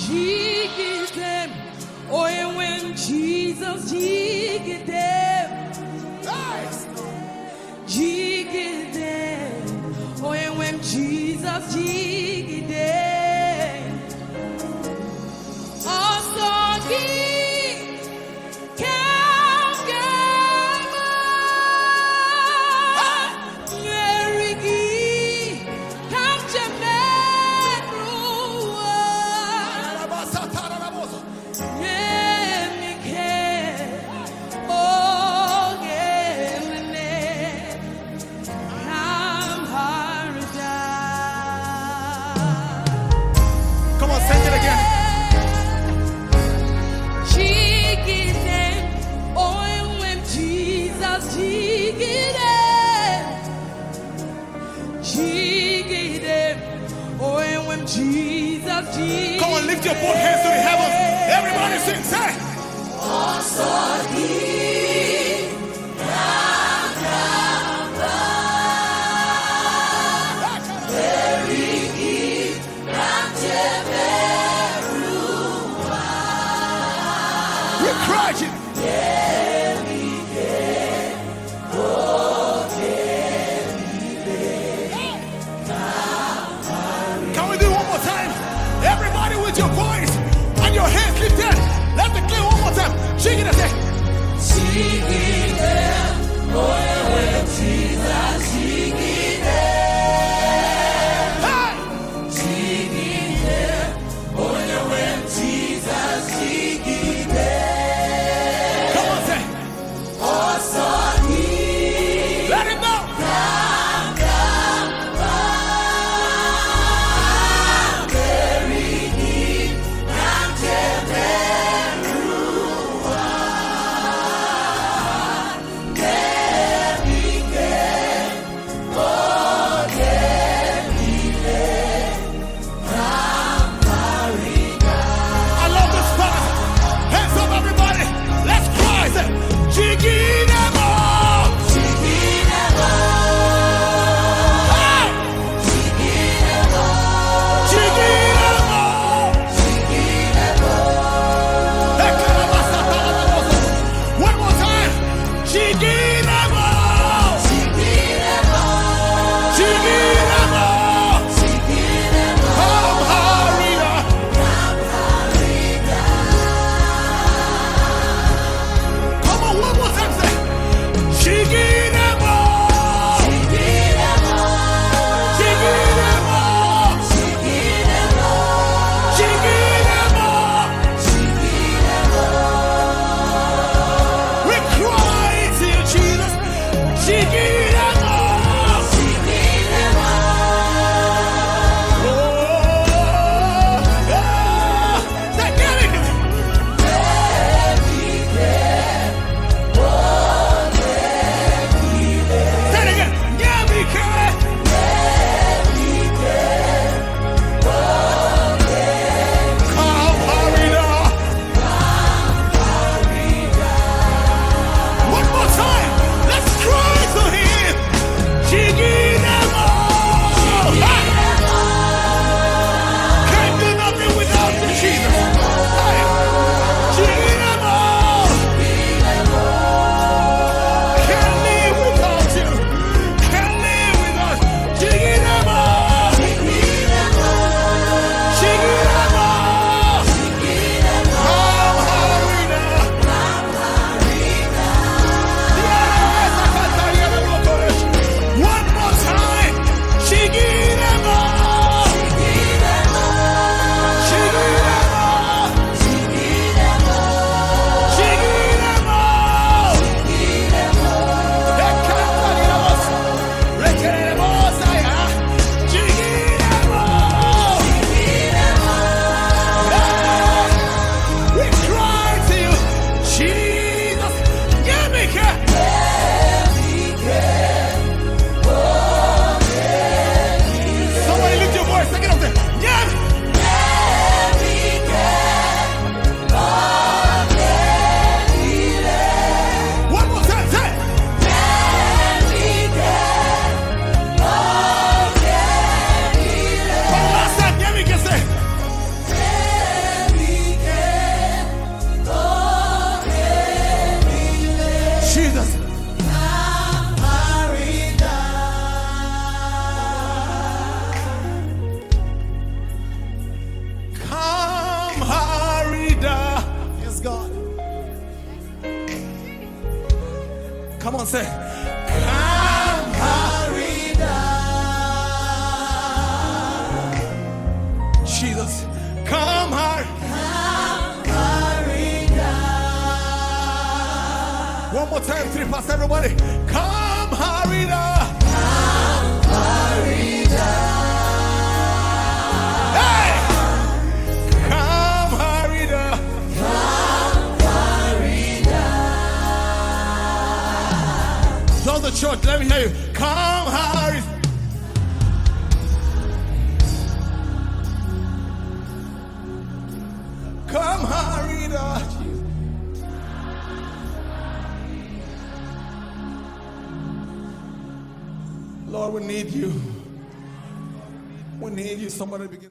jig them. Oh, and when Jesus jig them, jig them. Oh, and when Jesus jig them, also he can give up. Mary Gee, come to Come on, sing it again. Jesus, come on, lift your both hands to the heavens. Everybody sing, say. also he we're crying. Can we do it one more time? Everybody with your voice and your hands lifted. Let's declare one more time. Shake it and say. Come on, Come on, say, come hurry down. Jesus, come hurry. Come hurry down. One more time, 3 past everybody. Come hurry down. Come hurry down. Hey! Come hurry down. Come hurry down. Tell the church, let me hear you. Come hurry. Come hurry down. Lord, we need you. We need you. Somebody begin.